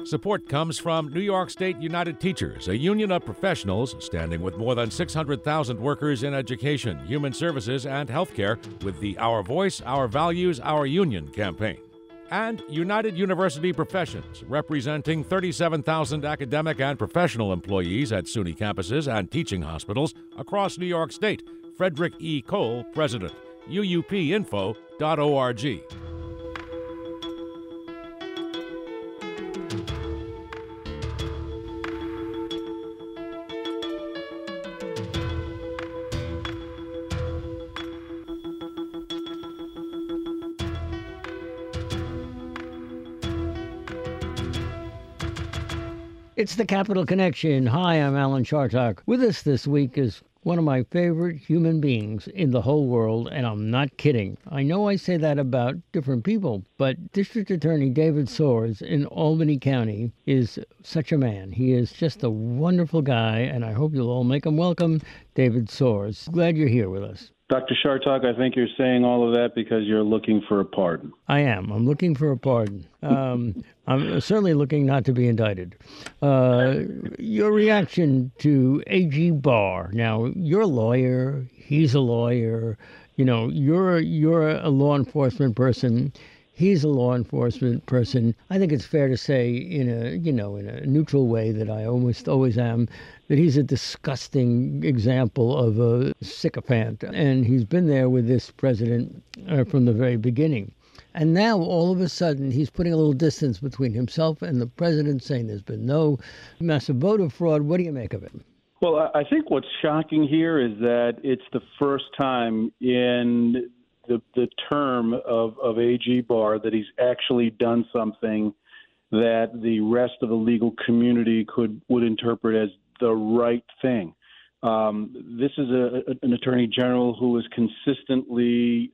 Support comes from New York State United Teachers, a union of professionals standing with more than 600,000 workers in education, human services, and healthcare with the Our Voice, Our Values, Our Union campaign. And United University Professions, representing 37,000 academic and professional employees at SUNY campuses and teaching hospitals across New York State. Frederick E. Cole, President. UUPinfo.org. It's the Capital Connection. Hi, I'm Alan Chartock. With us this week is one of my favorite human beings in the whole world, and I'm not kidding. I know I say that about different people, but District Attorney David Soares in Albany County is such a man. He is just a wonderful guy, and I hope you'll all make him welcome. David Soares, glad you're here with us. Dr. Chartock, I think you're saying all of that because you're looking for a pardon. I am. I'm looking for a pardon. I'm certainly looking not to be indicted. Your reaction to A.G. Barr. Now, you're a lawyer. He's a lawyer. You know, you're a law enforcement person. He's a law enforcement person. I think it's fair to say, in a neutral way that I almost always am, that he's a disgusting example of a sycophant. And he's been there with this president from the very beginning. And now, all of a sudden, he's putting a little distance between himself and the president, saying there's been no massive voter fraud. What do you make of it? Well, I think what's shocking here is that it's the first time in the term of A.G. Barr that he's actually done something that the rest of the legal community would interpret as the right thing. This is an attorney general who has consistently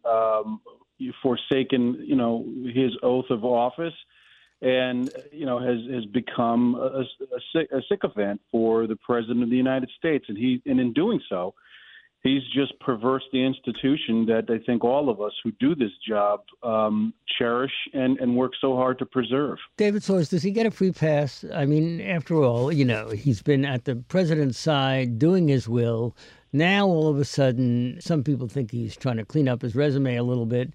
forsaken, his oath of office, and has become a sycophant for the president of the United States, and in doing so, he's just perversed the institution that I think all of us who do this job cherish and work so hard to preserve. David Soares, does he get a free pass? I mean, after all, he's been at the president's side doing his will. Now, all of a sudden, some people think he's trying to clean up his resume a little bit.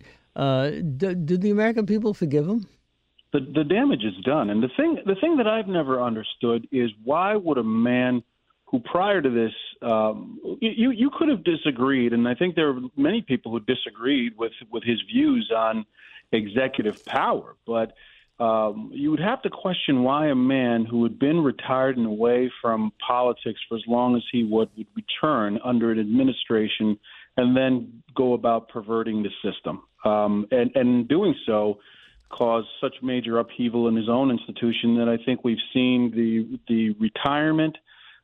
Do the American people forgive him? The damage is done. And the thing that I've never understood is why would a man who prior to this, you could have disagreed, and I think there are many people who disagreed with his views on executive power, but you would have to question why a man who had been retired and away from politics for as long as he would return under an administration and then go about perverting the system. And doing so caused such major upheaval in his own institution that I think we've seen the retirement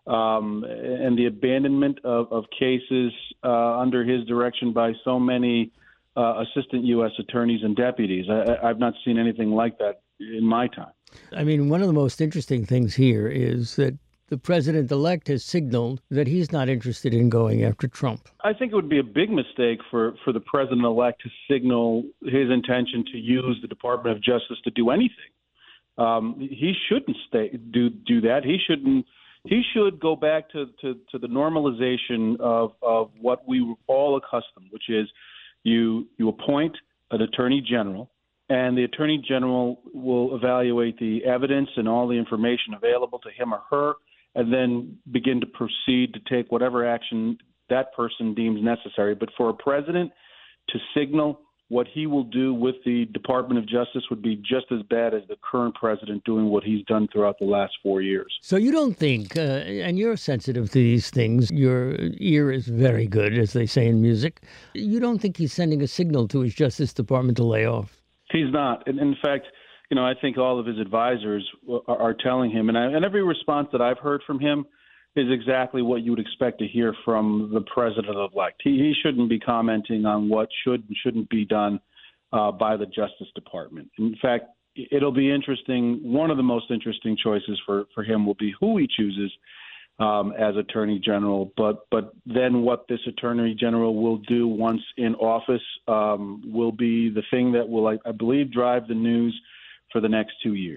and the abandonment of cases under his direction by so many assistant U.S. attorneys and deputies. I've not seen anything like that in my time. I mean, one of the most interesting things here is that the president-elect has signaled that he's not interested in going after Trump. I think it would be a big mistake for the president-elect to signal his intention to use the Department of Justice to do anything. He shouldn't do that. He should go back to the normalization of what we were all accustomed, which is you appoint an attorney general, and the attorney general will evaluate the evidence and all the information available to him or her, and then begin to proceed to take whatever action that person deems necessary. But for a president to signal what he will do with the Department of Justice would be just as bad as the current president doing what he's done throughout the last 4 years. So you don't think, and you're sensitive to these things, your ear is very good, as they say in music, you don't think he's sending a signal to his Justice Department to lay off? He's not. In fact, I think all of his advisors are telling him, and every response that I've heard from him is exactly what you would expect to hear from the president-elect. He shouldn't be commenting on what should and shouldn't be done by the Justice Department. In fact, it'll be interesting. One of the most interesting choices for him will be who he chooses as Attorney General. But then what this Attorney General will do once in office will be the thing that will, I believe, drive the news for the next 2 years.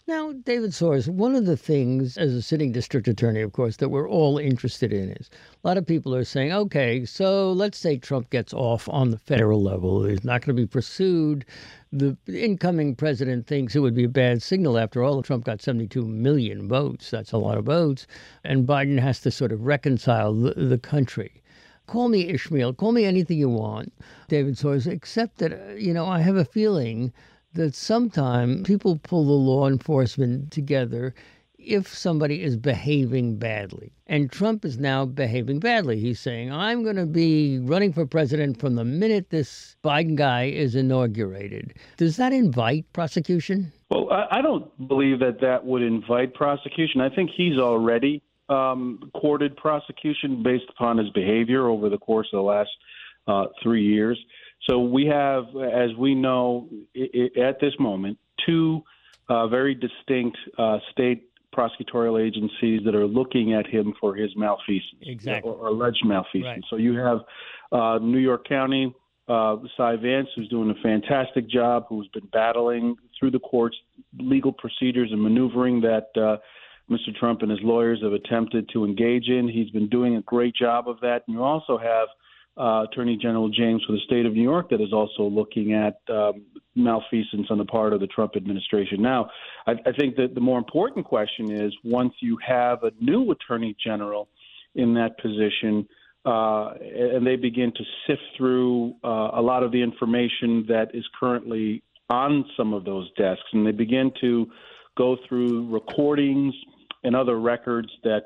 Now, David Soares, one of the things as a sitting district attorney, of course, that we're all interested in is a lot of people are saying, okay, so let's say Trump gets off on the federal level. He's not going to be pursued. The incoming president thinks it would be a bad signal. After all, Trump got 72 million votes. That's a lot of votes. And Biden has to sort of reconcile the country. Call me Ishmael, call me anything you want, David Soares, except that, I have a feeling that sometimes people pull the law enforcement together if somebody is behaving badly. And Trump is now behaving badly. He's saying, I'm going to be running for president from the minute this Biden guy is inaugurated. Does that invite prosecution? Well, I don't believe that would invite prosecution. I think he's already courted prosecution based upon his behavior over the course of the last 3 years. So we have, as we know, at this moment, two very distinct state prosecutorial agencies that are looking at him for his malfeasance, exactly, or alleged malfeasance. Right. So you have New York County, Cy Vance, who's doing a fantastic job, who's been battling through the courts, legal procedures and maneuvering that Mr. Trump and his lawyers have attempted to engage in. He's been doing a great job of that. And you also have Attorney General James for the state of New York that is also looking at malfeasance on the part of the Trump administration. Now, I think that the more important question is, once you have a new attorney general in that position and they begin to sift through a lot of the information that is currently on some of those desks, and they begin to go through recordings and other records that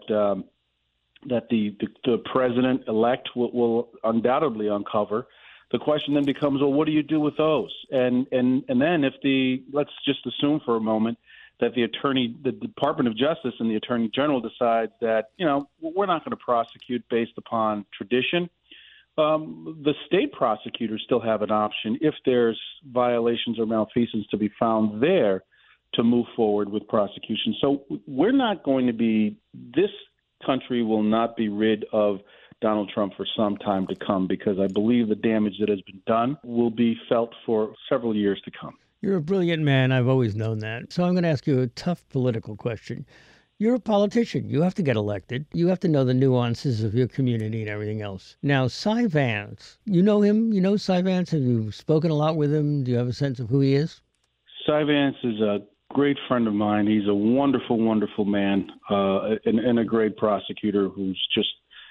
the president-elect will undoubtedly uncover. The question then becomes, well, what do you do with those? And then if let's just assume for a moment that the Department of Justice and the Attorney General decides that, we're not going to prosecute based upon tradition. The state prosecutors still have an option, if there's violations or malfeasance to be found there, to move forward with prosecution. So we're not going to be, this country will not be rid of Donald Trump for some time to come, because I believe the damage that has been done will be felt for several years to come. You're a brilliant man. I've always known that. So I'm going to ask you a tough political question. You're a politician. You have to get elected. You have to know the nuances of your community and everything else. Now, Cy Vance, you know him? You know Cy Vance? Have you spoken a lot with him? Do you have a sense of who he is? Cy Vance is a great friend of mine. He's a wonderful, wonderful man and a great prosecutor who's just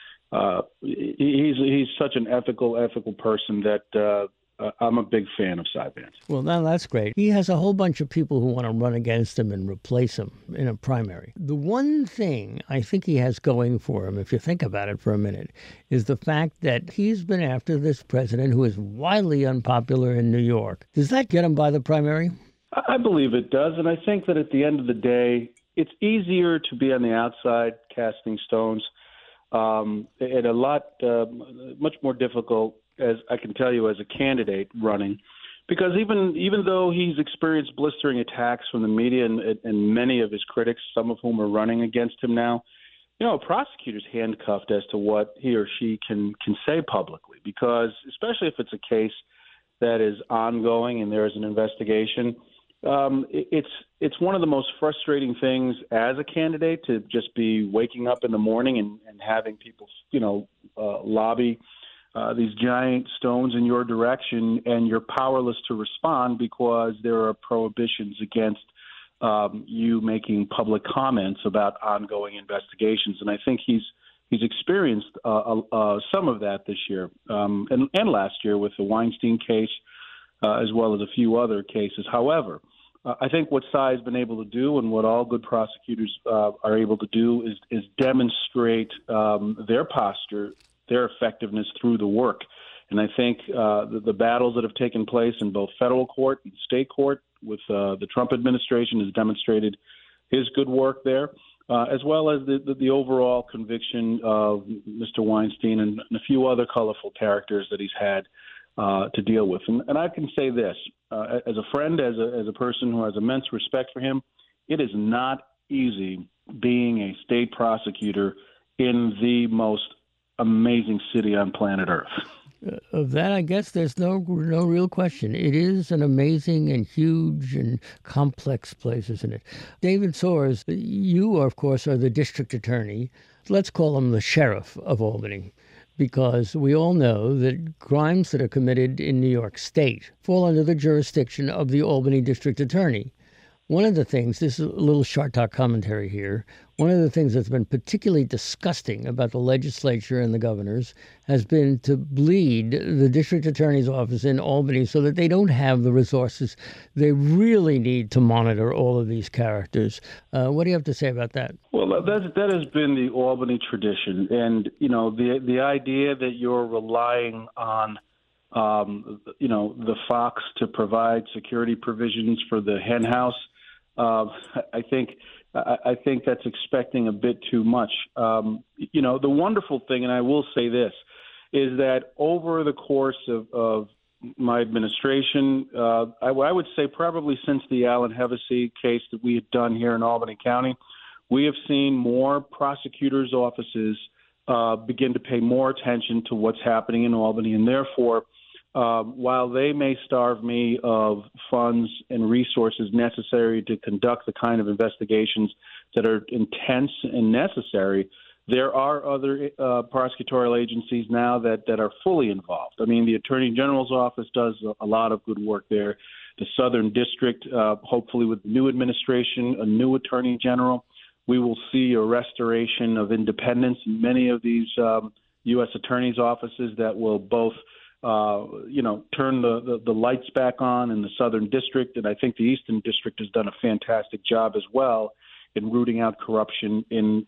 he's such an ethical person that I'm a big fan of Cy Vance. Well, now that's great. He has a whole bunch of people who want to run against him and replace him in a primary. The one thing I think he has going for him, if you think about it for a minute, is the fact that he's been after this president who is widely unpopular in New York. Does that get him by the primary? I believe it does, and I think that at the end of the day, it's easier to be on the outside casting stones, and a lot much more difficult, as I can tell you, as a candidate running, because even though he's experienced blistering attacks from the media and many of his critics, some of whom are running against him now, a prosecutor's handcuffed as to what he or she can say publicly, because especially if it's a case that is ongoing and there is an investigation. It's one of the most frustrating things as a candidate to just be waking up in the morning and having people, lobby these giant stones in your direction, and you're powerless to respond because there are prohibitions against you making public comments about ongoing investigations. And I think he's experienced some of that this year and last year with the Weinstein case, as well as a few other cases. However, I think what Cy has been able to do, and what all good prosecutors are able to do, is demonstrate their posture, their effectiveness through the work. And I think the battles that have taken place in both federal court and state court with the Trump administration has demonstrated his good work there, as well as the overall conviction of Mr. Weinstein and a few other colorful characters that he's had to deal with. And I can say this, as a friend, as a person who has immense respect for him, it is not easy being a state prosecutor in the most amazing city on planet Earth. Of that, I guess there's no real question. It is an amazing and huge and complex place, isn't it? David Soares, you, of course, are the district attorney. Let's call him the sheriff of Albany, because we all know that crimes that are committed in New York State fall under the jurisdiction of the Albany district attorney. One of the things, this is a little short talk commentary here, one of the things that's been particularly disgusting about the legislature and the governors has been to bleed the district attorney's office in Albany so that they don't have the resources they really need to monitor all of these characters. What do you have to say about that? Well, that has been the Albany tradition. And, the idea that you're relying on the Fox to provide security provisions for the hen house, I think that's expecting a bit too much. The wonderful thing, and I will say this, is that over the course of my administration, I would say probably since the Alan Hevesy case that we had done here in Albany County, we have seen more prosecutors' offices begin to pay more attention to what's happening in Albany, and therefore, while they may starve me of funds and resources necessary to conduct the kind of investigations that are intense and necessary, there are other prosecutorial agencies now that are fully involved. I mean, the Attorney General's office does a lot of good work there. The Southern District, hopefully with the new administration, a new Attorney General, we will see a restoration of independence in many of these U.S. attorneys' offices that will both turn the lights back on in the Southern District, and I think the Eastern District has done a fantastic job as well in rooting out corruption in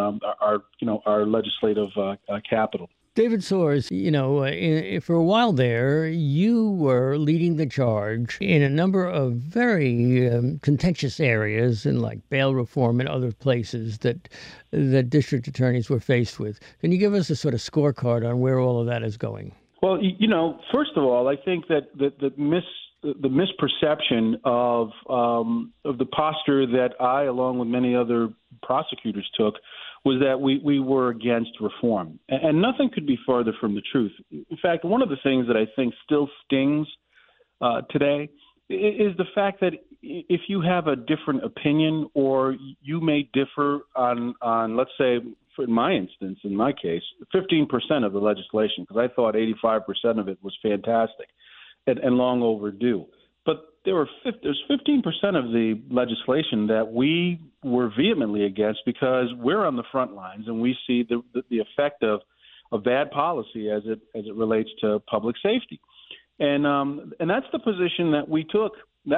our legislative capital. David Soares, for a while there, you were leading the charge in a number of very contentious areas, in like bail reform and other places that district attorneys were faced with. Can you give us a sort of scorecard on where all of that is going? Well, first of all, I think that the misperception of the posture that I, along with many other prosecutors, took was that we were against reform. And nothing could be farther from the truth. In fact, one of the things that I think still stings today is the fact that if you have a different opinion or you may differ on let's say, in my instance, in my case, 15% of the legislation, because I thought 85% of it was fantastic and long overdue. But there's 15% of the legislation that we were vehemently against because we're on the front lines and we see the effect of bad policy as it relates to public safety. And that's the position that we took.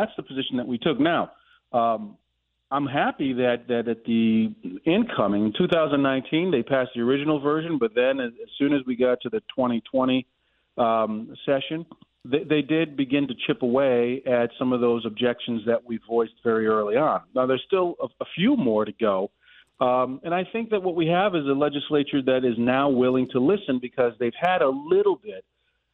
Now, I'm happy that at the incoming 2019, they passed the original version, but then as soon as we got to the 2020 session, they did begin to chip away at some of those objections that we voiced very early on. Now, there's still a few more to go, and I think that what we have is a legislature that is now willing to listen because they've had a little bit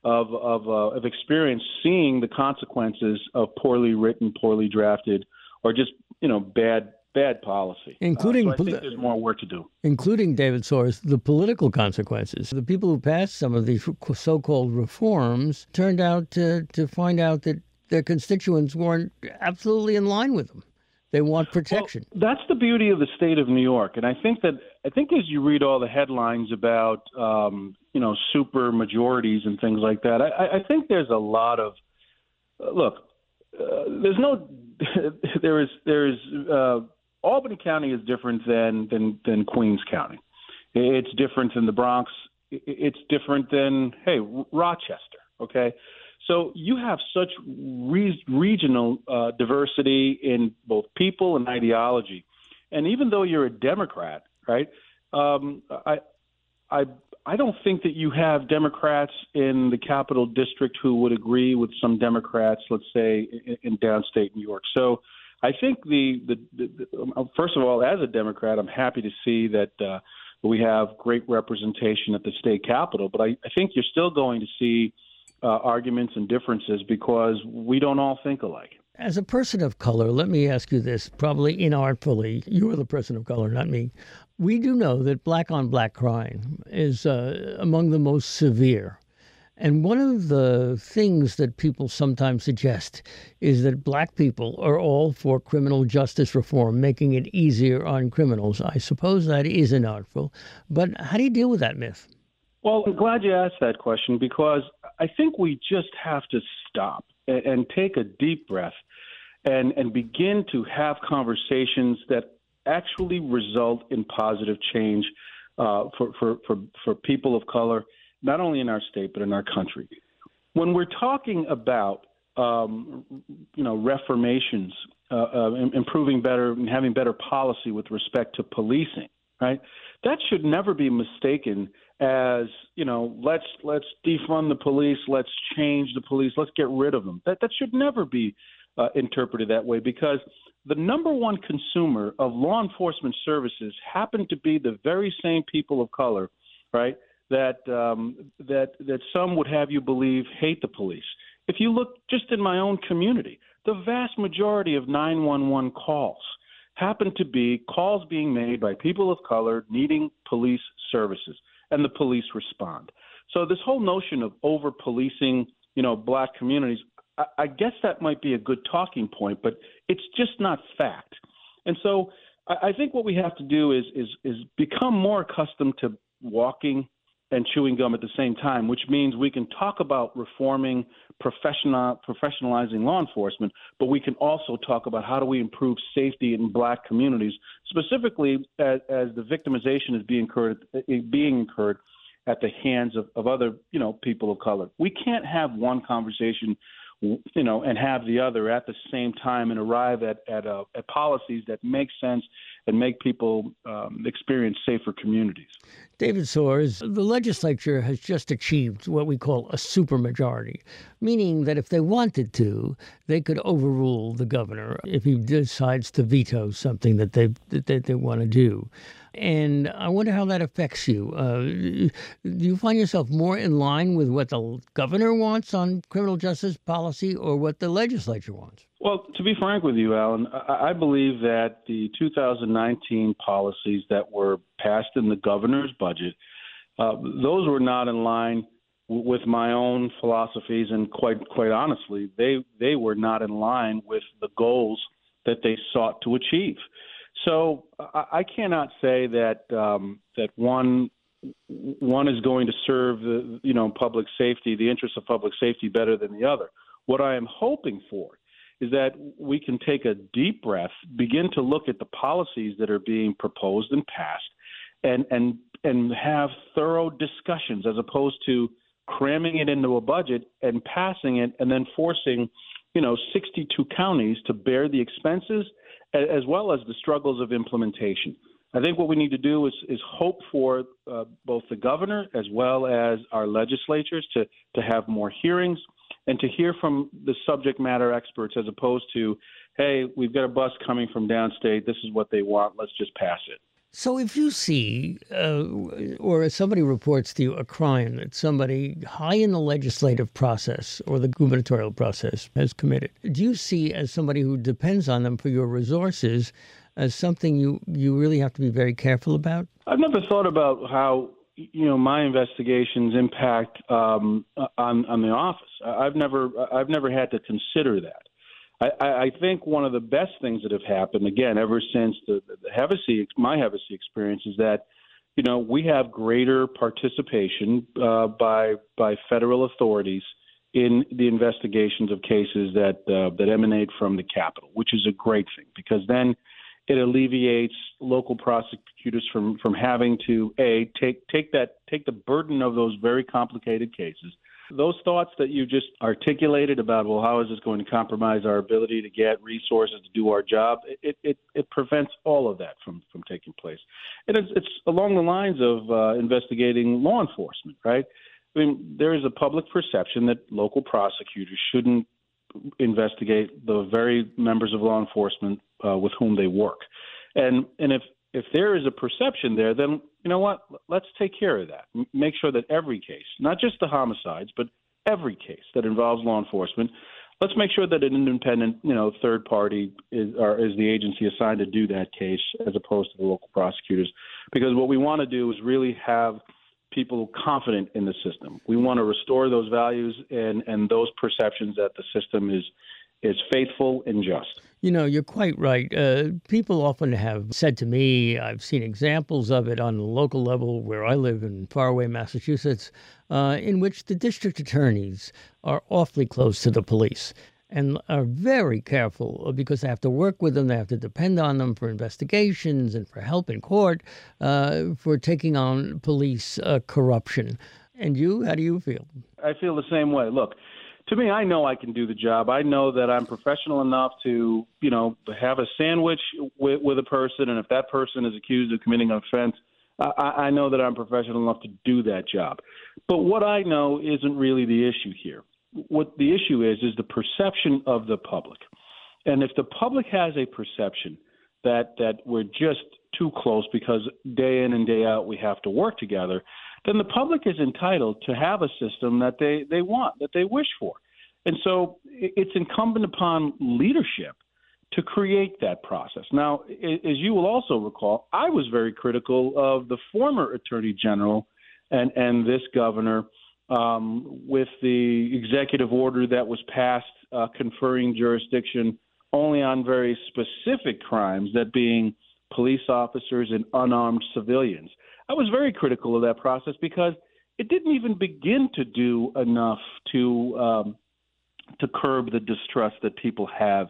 of experience seeing the consequences of poorly written, poorly drafted, or just bad policy. Including, so I think there's more work to do. Including, David Soares, the political consequences. The people who passed some of these so-called reforms turned out to find out that their constituents weren't absolutely in line with them. They want protection. Well, that's the beauty of the state of New York, and I think as you read all the headlines about super majorities and things like that, I think there's a lot of Albany County is different than Queens County. It's different than the Bronx. It's different than Rochester. Okay. So you have such regional diversity in both people and ideology, and even though you're a Democrat, right? I don't think that you have Democrats in the Capital District who would agree with some Democrats, let's say, in downstate New York. So I think first of all, as a Democrat, I'm happy to see that we have great representation at the state capitol, but I think you're still going to see arguments and differences because we don't all think alike. As a person of color, let me ask you this, probably inartfully. You're the person of color, not me. We do know that black-on-black crime is among the most severe. And one of the things that people sometimes suggest is that black people are all for criminal justice reform, making it easier on criminals. I suppose that is inartful, but how do you deal with that myth? Well, I'm glad you asked that question because I think we just have to stop and take a deep breath and begin to have conversations that actually result in positive change for people of color, not only in our state but in our country. When we're talking about reformations, improving better and having better policy with respect to policing, right? That should never be mistaken as let's defund the police, let's change the police, let's get rid of them. That should never be interpreted that way, because the number one consumer of law enforcement services happen to be the very same people of color, right? That some would have you believe hate the police. If you look just in my own community, the vast majority of 911 calls happen to be calls being made by people of color needing police services, and the police respond. So this whole notion of over-policing, black communities, I guess that might be a good talking point, but it's just not fact. And so I think what we have to do is become more accustomed to walking and chewing gum at the same time, which means we can talk about reforming, professionalizing law enforcement, but we can also talk about how do we improve safety in black communities, specifically as the victimization is being incurred at the hands of other, people of color. We can't have one conversation and have the other at the same time and arrive at policies that make sense and make people experience safer communities. David Soares, the legislature has just achieved what we call a supermajority, meaning that if they wanted to, they could overrule the governor if he decides to veto something that they want to do. And I wonder how that affects you. Do you find yourself more in line with what the governor wants on criminal justice policy or what the legislature wants? Well, to be frank with you, Alan, I believe that the 2019 policies that were passed in the governor's budget, those were not in line with my own philosophies, and quite honestly, they were not in line with the goals that they sought to achieve. So I cannot say that that one is going to serve the public safety, the interests of public safety, better than the other. What I am hoping for is that we can take a deep breath, begin to look at the policies that are being proposed and passed, and have thorough discussions, as opposed to cramming it into a budget and passing it and then forcing 62 counties to bear the expenses as well as the struggles of implementation. I think what we need to do is hope for both the governor as well as our legislatures to have more hearings and to hear from the subject matter experts, as opposed to, hey, we've got a bus coming from downstate, this is what they want, let's just pass it. So if you see, or if somebody reports to you a crime that somebody high in the legislative process or the gubernatorial process has committed, do you see, as somebody who depends on them for your resources, as something you really have to be very careful about? I've never thought about how my investigations impact on the office. I've never had to consider that. I think one of the best things that have happened, again, ever since my Hevesy experience, is that, we have greater participation by federal authorities in the investigations of cases that emanate from the Capitol, which is a great thing, because then it alleviates local prosecutors from having to take the burden of those very complicated cases. Those thoughts that you just articulated about, well, how is this going to compromise our ability to get resources to do our job? It prevents all of that from taking place. And it's along the lines of investigating law enforcement, right? I mean, there is a public perception that local prosecutors shouldn't investigate the very members of law enforcement with whom they work. And if there is a perception there, then you know what? Let's take care of that. Make sure that every case, not just the homicides, but every case that involves law enforcement, let's make sure that an independent, third party is the agency assigned to do that case, as opposed to the local prosecutors. Because what we want to do is really have people confident in the system. We want to restore those values and those perceptions that the system is faithful and just. You know, you're quite right. People often have said to me, I've seen examples of it on the local level where I live in faraway Massachusetts, in which the district attorneys are awfully close to the police and are very careful because they have to work with them. They have to depend on them for investigations and for help in court for taking on police corruption. And you, how do you feel? I feel the same way. Look, to me, I know I can do the job. I know that I'm professional enough to, have a sandwich with a person, and if that person is accused of committing an offense, I know that I'm professional enough to do that job. But what I know isn't really the issue here. What the issue is the perception of the public. And if the public has a perception that we're just too close because day in and day out we have to work together, then the public is entitled to have a system that they want, that they wish for. And so it's incumbent upon leadership to create that process. Now, as you will also recall, I was very critical of the former Attorney General and this governor with the executive order that was passed conferring jurisdiction only on very specific crimes, that being police officers and unarmed civilians. I was very critical of that process because it didn't even begin to do enough to curb the distrust that people have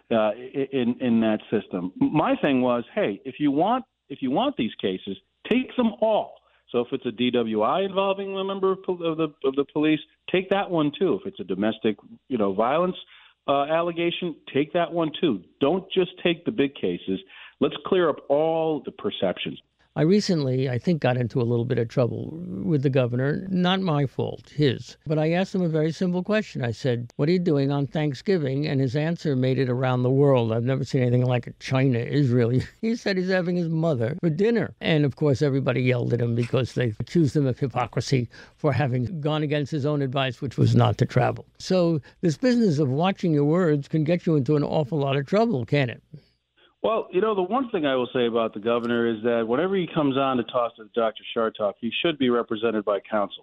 in that system. My thing was, hey, if you want these cases, take them all. So if it's a DWI involving a member of the police, take that one too. If it's a domestic, violence allegation, take that one too. Don't just take the big cases. Let's clear up all the perceptions. I recently, I think, got into a little bit of trouble with the governor. Not my fault, his. But I asked him a very simple question. I said, what are you doing on Thanksgiving? And his answer made it around the world. I've never seen anything like it. China, Israel. He said he's having his mother for dinner. And, of course, everybody yelled at him because they accused him of hypocrisy for having gone against his own advice, which was not to travel. So this business of watching your words can get you into an awful lot of trouble, can't it? Well, the one thing I will say about the governor is that whenever he comes on to talk to Dr. Chartok, he should be represented by counsel.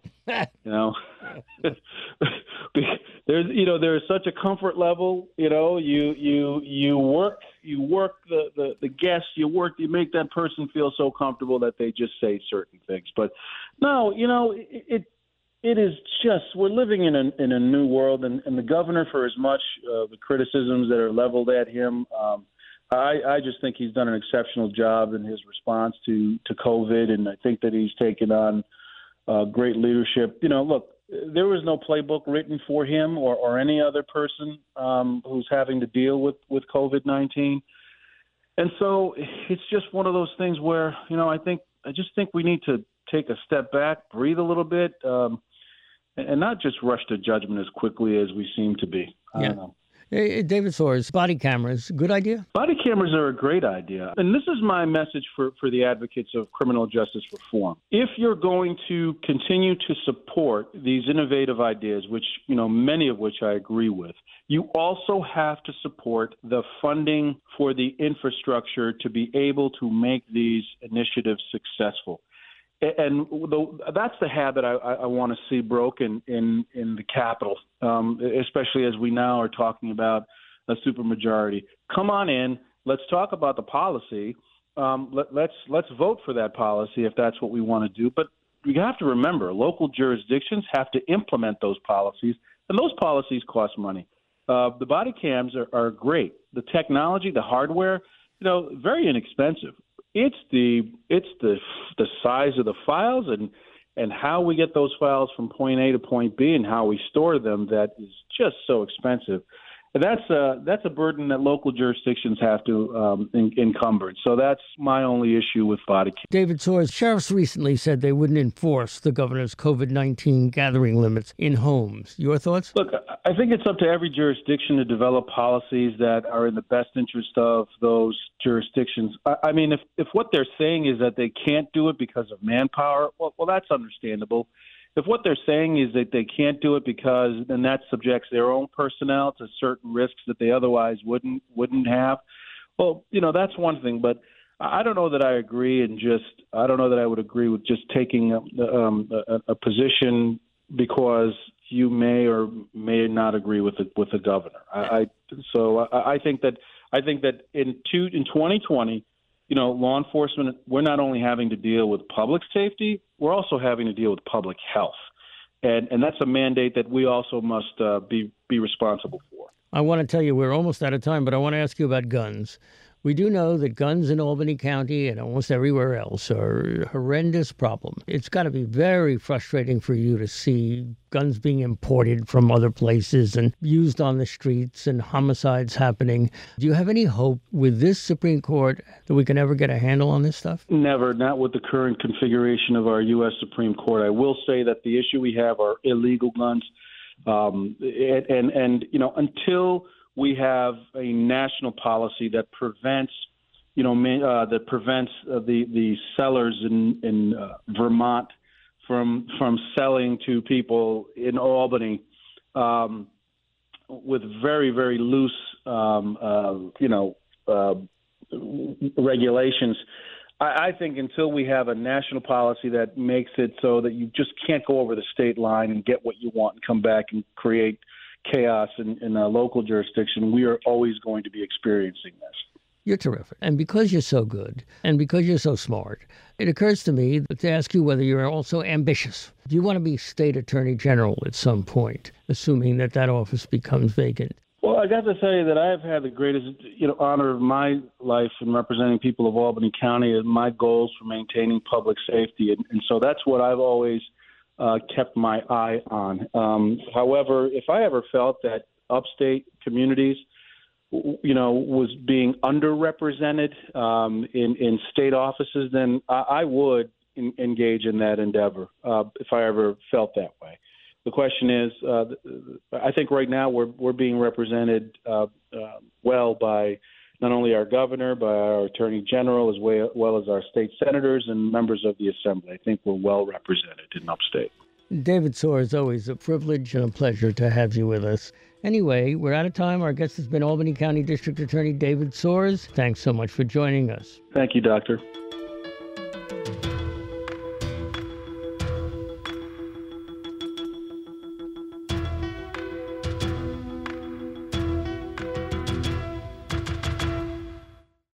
There is such a comfort level. You work the guests. You make that person feel so comfortable that they just say certain things. But no, it is just, we're living in a new world, and the governor, for as much the criticisms that are leveled at him. I just think he's done an exceptional job in his response to COVID, and I think that he's taken on great leadership. Look, there was no playbook written for him or any other person who's having to deal with COVID-19. And so it's just one of those things where, I just think we need to take a step back, breathe a little bit, and not just rush to judgment as quickly as we seem to be. I don't know. Hey, David Soares, body cameras, good idea? Body cameras are a great idea. And this is my message for the advocates of criminal justice reform. If you're going to continue to support these innovative ideas, which, many of which I agree with, you also have to support the funding for the infrastructure to be able to make these initiatives successul. And that's the habit I want to see broken in the Capitol, especially as we now are talking about a supermajority. Come on in. Let's talk about the policy. Let's vote for that policy if that's what we want to do. But we have to remember, local jurisdictions have to implement those policies, and those policies cost money. The body cams are great. The technology, the hardware, very inexpensive. It's the size of the files and how we get those files from point A to point B and how we store them that is just so expensive. And that's a burden that local jurisdictions have to encumber. So that's my only issue with body cam. David Soares, sheriffs recently said they wouldn't enforce the governor's COVID-19 gathering limits in homes. Your thoughts? Look, I think it's up to every jurisdiction to develop policies that are in the best interest of those jurisdictions. I mean, if what they're saying is that they can't do it because of manpower, well, that's understandable. If what they're saying is that they can't do it because then that subjects their own personnel to certain risks that they otherwise wouldn't have, well, that's one thing. But I don't know that I agree, I don't know that I would agree with just taking a position because you may or may not agree with the governor. I think that in 2020, law enforcement, we're not only having to deal with public safety, we're also having to deal with public health, and that's a mandate that we also must be responsible for. I want to tell you we're almost out of time, but I want to ask you about guns. We do know that guns in Albany County and almost everywhere else are a horrendous problem. It's got to be very frustrating for you to see guns being imported from other places and used on the streets and homicides happening. Do you have any hope with this Supreme Court that we can ever get a handle on this stuff? Never, not with the current configuration of our U.S. Supreme Court. I will say that the issue we have are illegal guns. Until we have a national policy that prevents, the sellers in Vermont from selling to people in Albany with very, very loose, regulations. I think until we have a national policy that makes it so that you just can't go over the state line and get what you want and come back and create chaos in a local jurisdiction, we are always going to be experiencing this. You're terrific. And because you're so good and because you're so smart, it occurs to me to ask you whether you're also ambitious. Do you want to be state attorney general at some point, assuming that office becomes vacant? Well, I got to tell you that I have had the greatest, honor of my life in representing people of Albany County and my goals for maintaining public safety. And so that's what I've always kept my eye on. However, if I ever felt that upstate communities, was being underrepresented in state offices, then I would engage in that endeavor if I ever felt that way. The question is, I think right now we're being represented well by not only our governor, by our attorney general, as well as our state senators and members of the assembly. I think we're well represented in upstate. David Soers, always a privilege and a pleasure to have you with us. Anyway, we're out of time. Our guest has been Albany County District Attorney David Soers. Thanks so much for joining us. Thank you, Doctor.